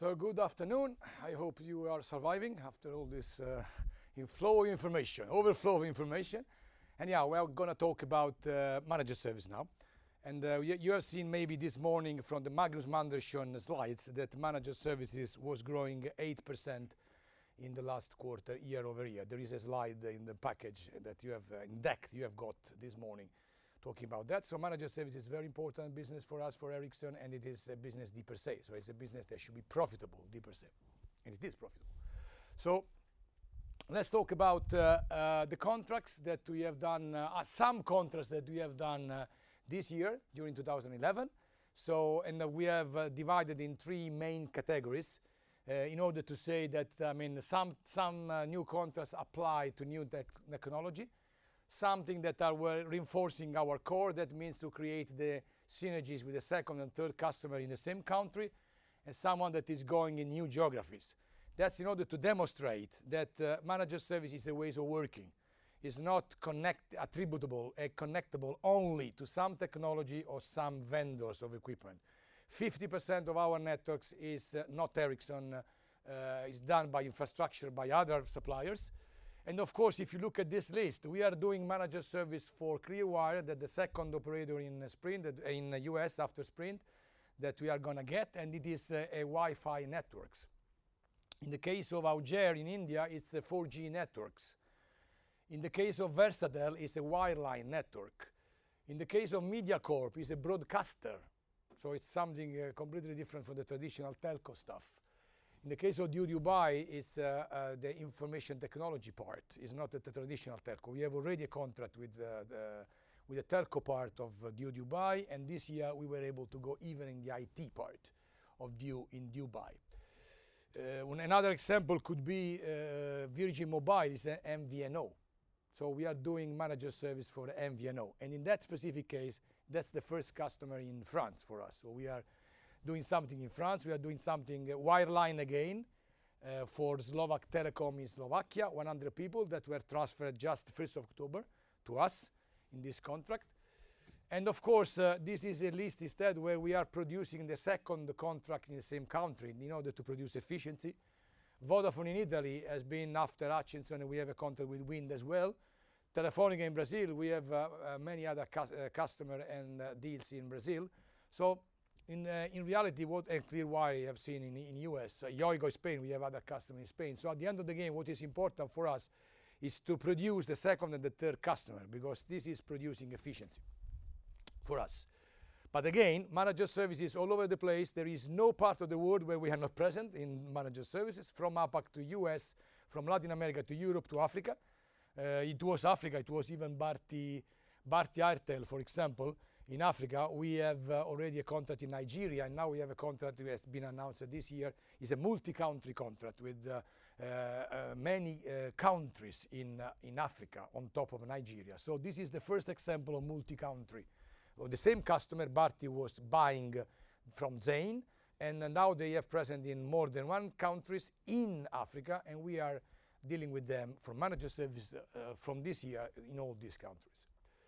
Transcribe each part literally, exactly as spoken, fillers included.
So good afternoon. I hope you are surviving after all this uh, inflow of information, overflow of information. And yeah, we're going to talk about uh, manager service now. And uh, you, you have seen maybe this morning from the Magnus Mandersson slides that manager services was growing eight percent in the last quarter, year over year. There is a slide in the package that you have, uh, in deck you have got this morning talking about that. So manager service is very important business for us, for Ericsson, and it is a business D per se. So it's a business that should be profitable, D per se. And it is profitable. So let's talk about uh, uh, the contracts that we have done, uh, some contracts that we have done uh, this year during two thousand eleven. So, and uh, we have uh, divided in three main categories uh, in order to say that, I mean, some, some uh, new contracts apply to new tech technology. Something that are we're reinforcing our core, that means to create the synergies with the second and third customer in the same country, and someone that is going in new geographies. That's in order to demonstrate that uh, manager service is a ways of working. It's not connect attributable and connectable only to some technology or some vendors of equipment. fifty percent of our networks is uh, not Ericsson, uh, uh, is done by infrastructure by other suppliers. And of course, if you look at this list, we are doing manager service for Clearwire, that the second operator in Sprint, that in the U S after Sprint, that we are going to get, and it is uh, a Wi-Fi networks. In the case of Auger in India, it's a four G networks. In the case of Versatel, it's a wireline network. In the case of MediaCorp, it's a broadcaster. So it's something uh, completely different from the traditional telco stuff. In the case of Due Dubai, it's uh, uh, the information technology part. It's not the, the traditional telco. We have already a contract with, uh, the, with the telco part of uh, Due Dubai, and this year we were able to go even in the I T part of Due in Dubai. Uh, another example could be uh, Virgin Mobile is an M V N O. So we are doing manager service for the M V N O. And in that specific case, that's the first customer in France for us. So we are doing something in France. We are doing something uh, wireline again uh, for Slovak Telecom in Slovakia, one hundred people that were transferred just first of October to us in this contract. And of course, uh, this is a list instead where we are producing the second contract in the same country in order to produce efficiency. Vodafone in Italy has been after Hutchinson, and we have a contract with Wind as well. Telefonica in Brazil, we have uh, uh, many other cu uh, customer and uh, deals in Brazil. So in, uh, in reality, what uh, Clearwire you have seen in in U S, uh, Yoigo Spain, we have other customers in Spain. So at the end of the game, what is important for us is to produce the second and the third customer, because this is producing efficiency for us. But again, manager services all over the place. There is no part of the world where we are not present in manager services, from APAC to U S, from Latin America to Europe to Africa. Uh, it was Africa, it was even Bharti, Bharti Airtel, for example. In Africa, we have uh, already a contract in Nigeria, and now we have a contract that has been announced this year. It's a multi-country contract with uh, uh, uh, many uh, countries in, uh, in Africa on top of Nigeria. So this is the first example of multi-country. Well, the same customer, Bharti, was buying uh, from Zain, and uh, now they have present in more than one countries in Africa, and we are dealing with them for manager service uh, from this year in all these countries.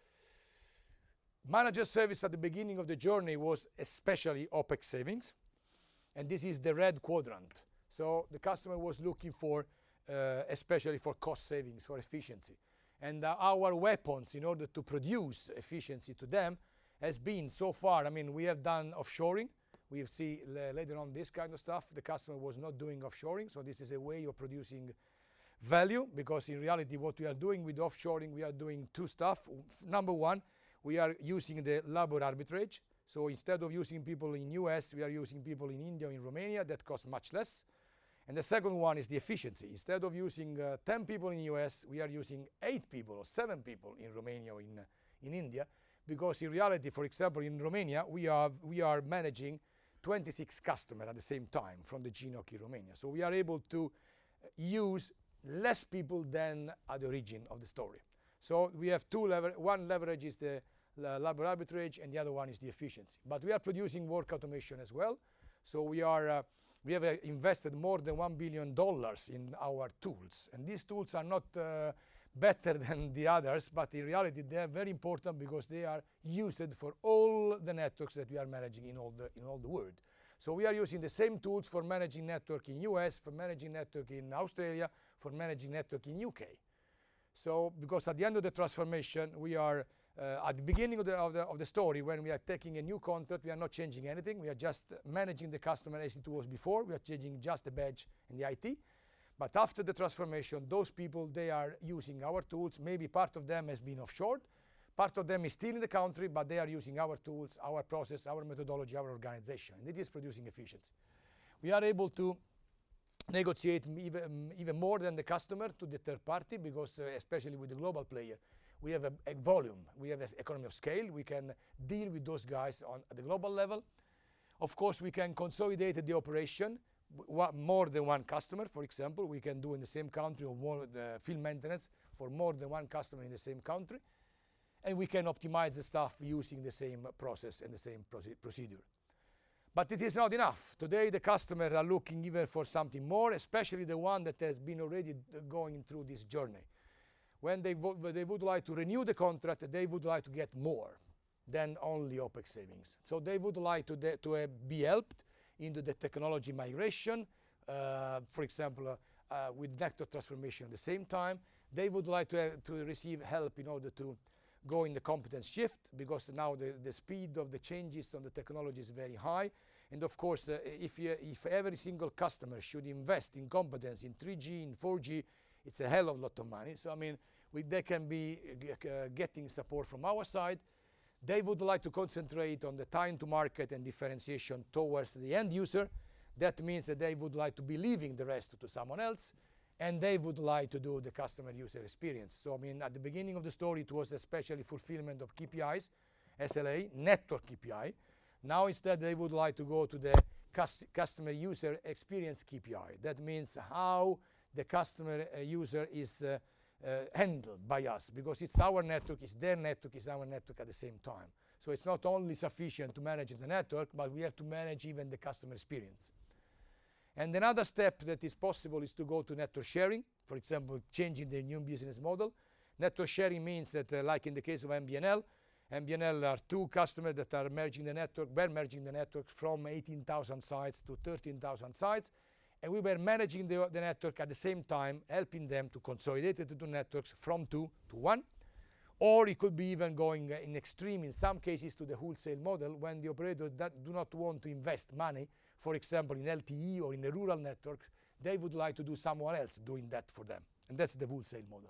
Manager service at the beginning of the journey was especially OpEx savings, and this is the red quadrant. So the customer was looking for, uh, especially for cost savings, for efficiency. And uh, our weapons in order to produce efficiency to them has been so far, I mean, we have done offshoring. We have see later on this kind of stuff. The customer was not doing offshoring, so this is a way of producing value, because in reality what we are doing with offshoring, we are doing two stuff. Number one, we are using the labor arbitrage. So instead of using people in U S, we are using people in India or in Romania. That costs much less. And the second one is the efficiency. Instead of using uh, ten people in U S, we are using eight people or seven people in Romania or in, uh, in India. Because in reality, for example, in Romania, we are, we are managing twenty-six customers at the same time from the G N O C in Romania. So we are able to use less people than at the origin of the story. So we have two lever. One leverage is the labor arbitrage, and the other one is the efficiency. But we are producing work automation as well. So we are uh, we have uh, invested more than one billion dollars in our tools, and these tools are not uh, better than the others, but in reality they are very important because they are used for all the networks that we are managing in all the in all the world. So we are using the same tools for managing network in U S, for managing network in Australia, for managing network in U K. So because at the end of the transformation, we are uh, at the beginning of the, of, the, of the story, when we are taking a new contract, we are not changing anything. We are just managing the customer as it was before. We are changing just the badge and the I T. But after the transformation, those people, they are using our tools. Maybe part of them has been offshored. Part of them is still in the country, but they are using our tools, our process, our methodology, our organization. And it is producing efficiency. We are able to negotiate even, even more than the customer to the third party, because uh, especially with the global player, we have a, a volume, we have an economy of scale. We can deal with those guys on at the global level. Of course, we can consolidate the operation. More than one customer, for example, we can do in the same country, or more the field maintenance for more than one customer in the same country. And we can optimize the stuff using the same process and the same proce procedure. But it is not enough. Today, the customers are looking even for something more, especially the one that has been already going through this journey. When they, they would like to renew the contract, they would like to get more than only OpEx savings. So they would like to, to uh, be helped into the technology migration, uh, for example, uh, uh, with network transformation at the same time. They would like to, uh, to receive help in order to go in the competence shift, because now the, the speed of the changes on the technology is very high. And of course, uh, if, you, if every single customer should invest in competence in three G, in four G, it's a hell of a lot of money. So I mean, we, they can be uh, getting support from our side. They would like to concentrate on the time to market and differentiation towards the end user. That means that they would like to be leaving the rest to someone else, and they would like to do the customer user experience. So I mean, at the beginning of the story, it was especially fulfillment of K P Is, S L A, network K P I. Now instead, they would like to go to the cust customer user experience K P I. That means how the customer uh, user is uh, Uh, handled by us, because it's our network, it's their network, it's our network at the same time. So it's not only sufficient to manage the network, but we have to manage even the customer experience. And another step that is possible is to go to network sharing, for example, changing the new business model. Network sharing means that, uh, like in the case of M B N L, M B N L are two customers that are merging the network, were merging the network from eighteen thousand sites to thirteen thousand sites. And we were managing the, the network at the same time, helping them to consolidate the two networks from two to one. Or it could be even going uh, in extreme, in some cases, to the wholesale model, when the operators that do not want to invest money, for example, in L T E or in the rural networks, they would like to do someone else doing that for them. And that's the wholesale model.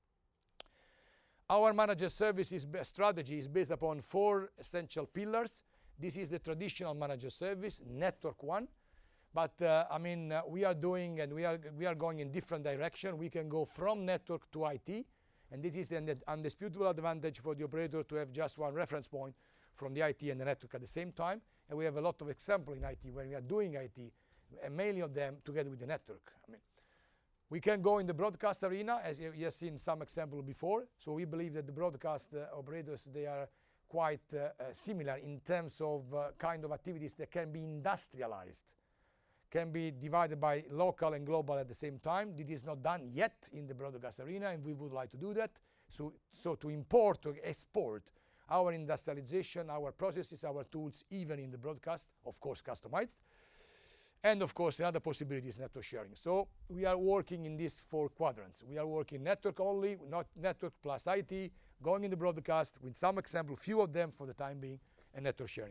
Our managed services strategy is based upon four essential pillars. This is the traditional managed service, network one. But uh, I mean, uh, we are doing, and we are, we are going in different direction. We can go from network to I T, and this is the undisputable advantage for the operator to have just one reference point from the I T and the network at the same time. And we have a lot of examples in I T when we are doing I T, and many of them together with the network. I mean, we can go in the broadcast arena, as you have seen some example before. So we believe that the broadcast uh, operators, they are quite uh, uh, similar in terms of uh, kind of activities that can be industrialized, can be divided by local and global at the same time. It is not done yet in the broadcast arena, and we would like to do that. So, so to import or export our industrialization, our processes, our tools, even in the broadcast, of course customized. And of course, another possibility is network sharing. So we are working in these four quadrants. We are working network only, not network plus I T, going in the broadcast with some example, few of them for the time being, and network sharing.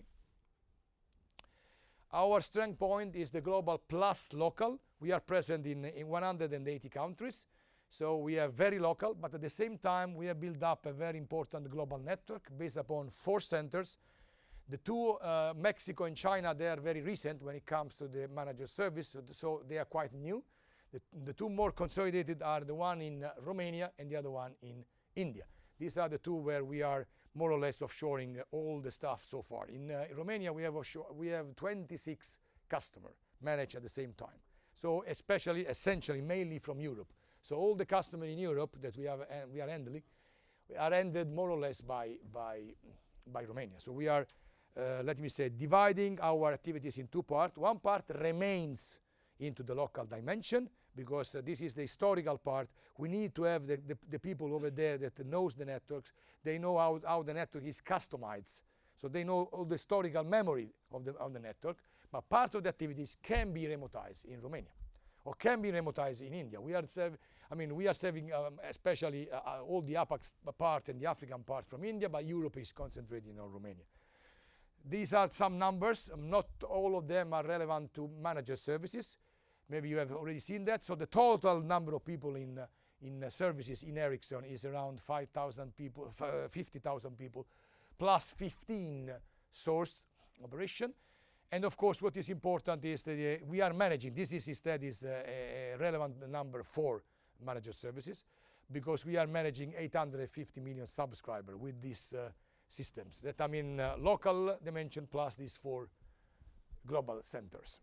Our strength point is the global plus local. We are present in, in one hundred eighty countries. So we are very local, but at the same time, we have built up a very important global network based upon four centers. The two, uh, Mexico and China, they are very recent when it comes to the managed service, so, so they are quite new. The, the two more consolidated are the one in uh, Romania and the other one in India. These are the two where we are more or less offshoring uh, all the stuff so far. In uh, Romania, we have, offshore, we have twenty-six customers managed at the same time. So especially, essentially, mainly from Europe. So all the customers in Europe that we, have, uh, we are handling are handled more or less by, by, by Romania. So we are, uh, let me say, dividing our activities in two parts. One part remains into the local dimension, because uh, this is the historical part. We need to have the, the, the people over there that knows the networks. They know how, how the network is customized. So they know all the historical memory of the, of the network. But part of the activities can be remotized in Romania, or can be remotized in India. We are, serv- I mean, we are serving um, especially uh, uh, all the APAC part and the African part from India, but Europe is concentrating on Romania. These are some numbers. Um, not all of them are relevant to managed services. Maybe you have already seen that. So the total number of people in uh, in uh, services in Ericsson is around five thousand people, uh, fifty thousand people, plus fifteen uh, sourced operation. And of course, what is important is that uh, we are managing. This is instead is uh, a relevant number for managed services, because we are managing eight hundred fifty million subscribers with these uh, systems. That I mean uh, local dimension plus these four global centers.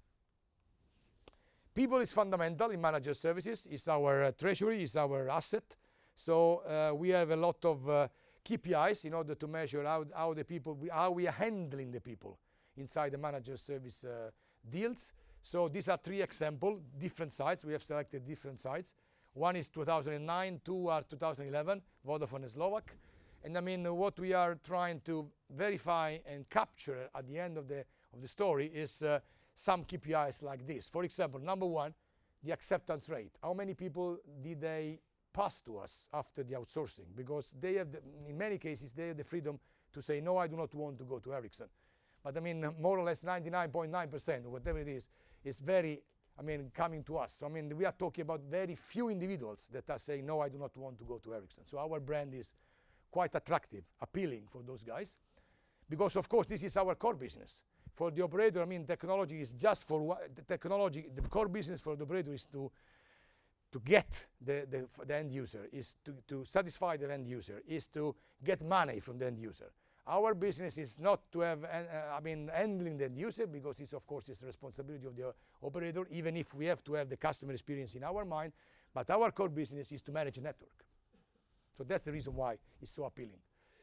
People is fundamental in managed services. It's our uh, treasury, it's our asset. So uh, we have a lot of uh, K P Is in order to measure how, how the people, we, how we are handling the people inside the managed service uh, deals. So these are three examples, different sites. We have selected different sites. One is two thousand nine, two are two thousand eleven, Vodafone and Slovak. And I mean, uh, what we are trying to verify and capture at the end of the of the story is uh, some K P Is like this. For example, number one, the acceptance rate. How many people did they pass to us after the outsourcing? Because they have, the, in many cases, they have the freedom to say, no, I do not want to go to Ericsson. But I mean, more or less ninety-nine point nine percent, or whatever it is, is very, I mean, coming to us. So I mean, we are talking about very few individuals that are saying, no, I do not want to go to Ericsson. So our brand is quite attractive, appealing for those guys. Because of course, this is our core business. For the operator, I mean, technology is just for what, the technology, the core business for the operator is to to get the, the, the end user, is to, to satisfy the end user, is to get money from the end user. Our business is not to have, uh, I mean, handling the end user, because it's, of course, it's the responsibility of the operator, even if we have to have the customer experience in our mind. But our core business is to manage a network. So that's the reason why it's so appealing.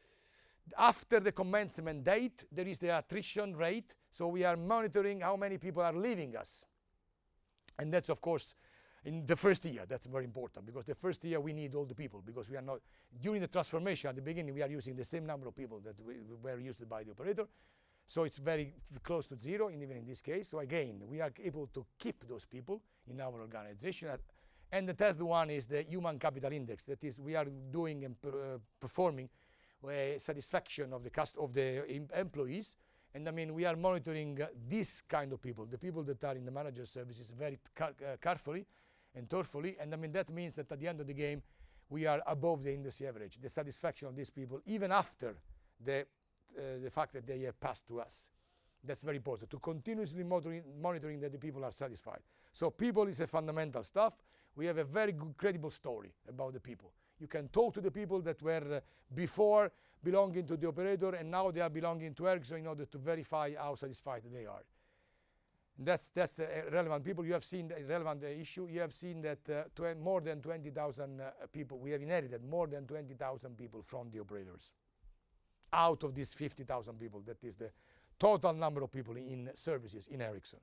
After the commencement date, there is the attrition rate. So we are monitoring how many people are leaving us. And that's, of course, in the first year. That's very important, because the first year we need all the people, because we are not, during the transformation at the beginning, we are using the same number of people that we, were used by the operator. So it's very close to zero, and even in this case. So again, we are able to keep those people in our organization. And the third one is the human capital index. That is, we are doing and uh, performing uh, satisfaction of the cost of the em employees. And I mean, we are monitoring uh, this kind of people, the people that are in the manager services, very car uh, carefully and thoughtfully. And I mean, that means that at the end of the game, we are above the industry average, the satisfaction of these people, even after the, uh, the fact that they have passed to us. That's very important, to continuously monitoring, monitoring that the people are satisfied. So people is a fundamental stuff. We have a very good, credible story about the people. You can talk to the people that were uh, before belonging to the operator, and now they are belonging to Ericsson, in order to verify how satisfied they are. And that's that's the uh, relevant people. You have seen the relevant uh, issue. You have seen that uh, more than twenty thousand uh, people, we have inherited more than twenty thousand people from the operators. Out of these fifty thousand people, that is the total number of people in services in Ericsson.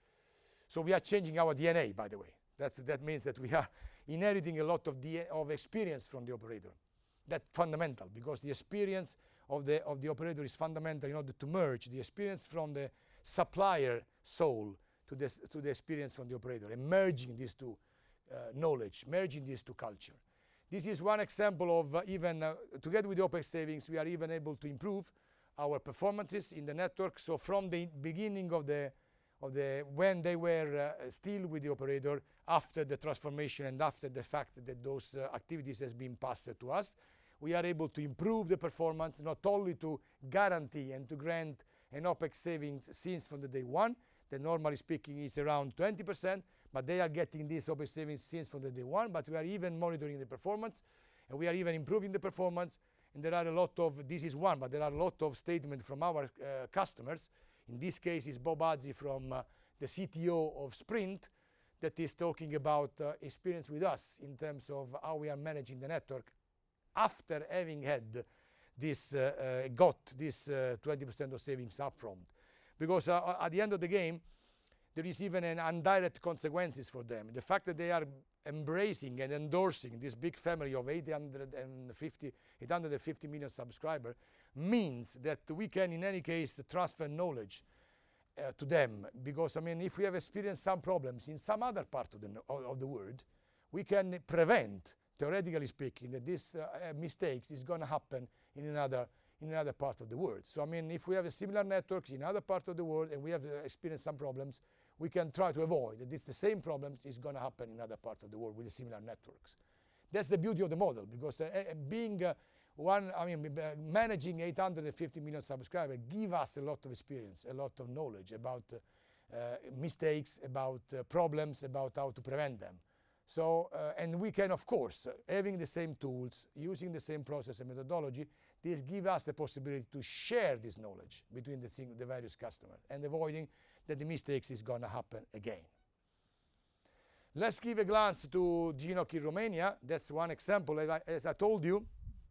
So we are changing our D N A, by the way. That's, that means that we are inheriting a lot of, D of experience from the operator. That's fundamental, because the experience of the, of the operator is fundamental in order to merge the experience from the supplier soul to, this, to the experience from the operator, and merging these two uh, knowledge, merging these two culture. This is one example of uh, even, uh, together with the OpEx savings, we are even able to improve our performances in the network. So from the beginning of the of the when they were uh, still with the operator, after the transformation and after the fact that those uh, activities has been passed to us, we are able to improve the performance, not only to guarantee and to grant an OpEx savings since from the day one, that normally speaking is around twenty percent, but they are getting this OpEx savings since from the day one, but we are even monitoring the performance, and we are even improving the performance. And there are a lot of, this is one, but there are a lot of statements from our uh, customers. In this case, it's Bob Adzi from uh, the C T O of Sprint, that is talking about uh, experience with us in terms of how we are managing the network after having had this, uh, uh, got this uh, twenty percent of savings upfront. Because uh, at the end of the game, there is even an indirect consequences for them. The fact that they are embracing and endorsing this big family of eight hundred fifty million subscribers means that we can, in any case, transfer knowledge uh, to them, because I mean, if we have experienced some problems in some other part of the, of, of the world, we can prevent, theoretically speaking, that this uh, mistakes is going to happen in another in another part of the world. So I mean, if we have a similar networks in other parts of the world and we have uh, experienced some problems, we can try to avoid that this the same problems is going to happen in other parts of the world with the similar networks. That's the beauty of the model, because uh, uh, being uh, one, I mean, uh, managing eight hundred fifty million subscribers give us a lot of experience, a lot of knowledge about uh, uh, mistakes, about uh, problems, about how to prevent them. So, uh, and we can, of course, uh, having the same tools, using the same process and methodology, this gives us the possibility to share this knowledge between the, the various customers and avoiding that the mistakes is going to happen again. Let's give a glance to G N O C in Romania. That's one example. As I, as I told you,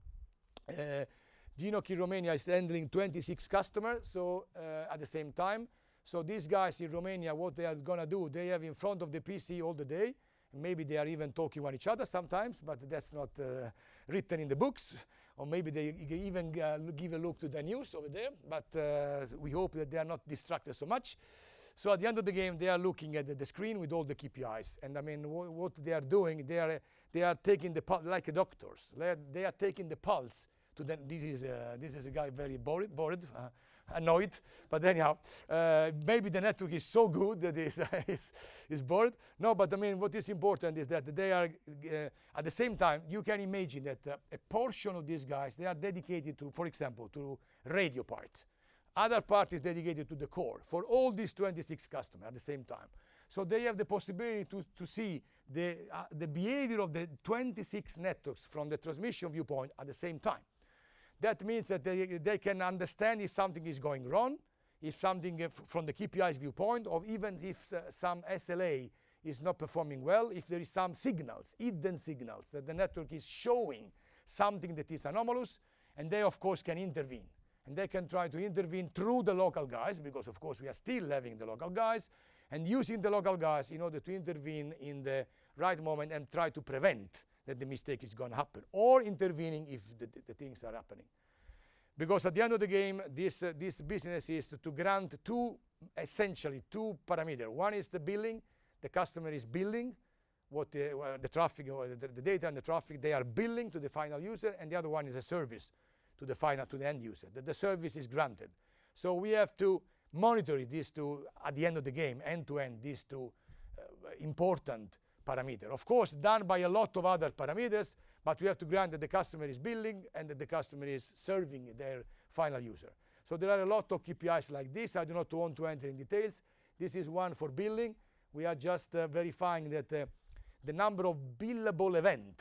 uh, G N O C in Romania is handling twenty-six customers so uh, at the same time. So these guys in Romania, what they are going to do, they have in front of the P C all the day. Maybe they are even talking with each other sometimes, but that's not uh, written in the books. Or maybe they even uh, give a look to the news over there. But uh, we hope that they are not distracted so much. So at the end of the game, they are looking at the, the screen with all the K P Is. And I mean, wh what they are doing, they are, they are taking the pulse, like doctors. They are, they are taking the pulse to the, this is, uh, this is a guy very bored, bored uh, annoyed. But anyhow, uh, maybe the network is so good that he's, he's, he's bored. No, but I mean, what is important is that they are, uh, at the same time, you can imagine that uh, a portion of these guys, they are dedicated to, for example, to radio part. Other part is dedicated to the core for all these twenty-six customers at the same time. So they have the possibility to, to see the, uh, the behavior of the twenty-six networks from the transmission viewpoint at the same time. That means that they, they can understand if something is going wrong, if something uh, from the K P Is viewpoint, or even if uh, some S L A is not performing well, if there is some signals, hidden signals, that the network is showing something that is anomalous, and they, of course, can intervene. And they can try to intervene through the local guys, because, of course, we are still having the local guys, and using the local guys in order to intervene in the right moment and try to prevent that the mistake is going to happen, or intervening if the, the, the things are happening. Because at the end of the game, this, uh, this business is to, to grant two, essentially two parameters. One is the billing. The customer is billing what the, uh, the traffic, or the, the data and the traffic, they are billing to the final user, and the other one is a service to the final, to the end user, that the service is granted. So we have to monitor these two, at the end of the game, end-to-end, these two uh, important parameters. Of course, done by a lot of other parameters, but we have to grant that the customer is billing and that the customer is serving their final user. So there are a lot of K P Is like this. I do not want to enter in details. This is one for billing. We are just uh, verifying that uh, the number of billable events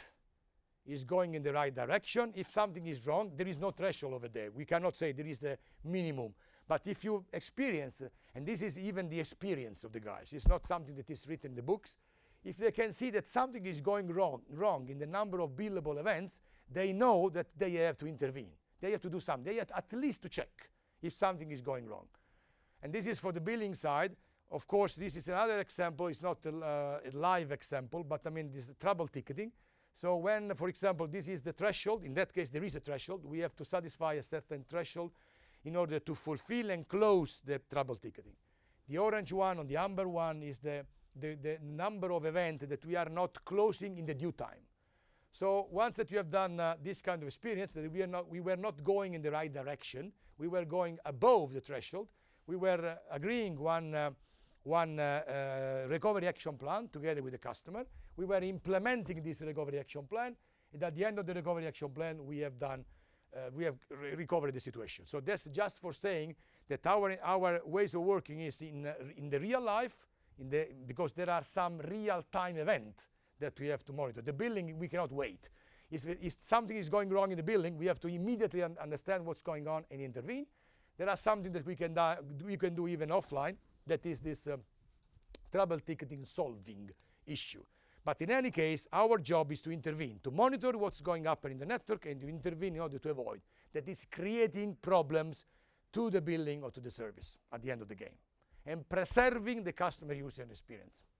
is going in the right direction. If something is wrong, there is no threshold over there. We cannot say there is the minimum. But if you experience, uh, and this is even the experience of the guys, it's not something that is written in the books. If they can see that something is going wrong, wrong in the number of billable events, they know that they have to intervene. They have to do something. They have at least to check if something is going wrong. And this is for the billing side. Of course, this is another example. It's not a, uh, a live example, but I mean, this is trouble ticketing. So when, for example, this is the threshold, in that case, there is a threshold. We have to satisfy a certain threshold in order to fulfill and close the trouble ticketing. The orange one and the amber one is the, the, the number of events that we are not closing in the due time. So once that you have done uh, this kind of experience, that we, are not, we were not going in the right direction, we were going above the threshold, we were uh, agreeing one, uh, one uh, uh, recovery action plan together with the customer. We were implementing this recovery action plan, and at the end of the recovery action plan, we have done, uh, we have re recovered the situation. So that's just for saying that our, our ways of working is in, uh, in the real life, in the, because there are some real-time events that we have to monitor. The billing, we cannot wait. If, if something is going wrong in the billing, we have to immediately un understand what's going on and intervene. There are something that we can, we can do even offline, that is this um, trouble ticketing solving issue. But in any case, our job is to intervene, to monitor what's going up in the network and to intervene in order to avoid that is creating problems to the billing or to the service at the end of the game, and preserving the customer user experience.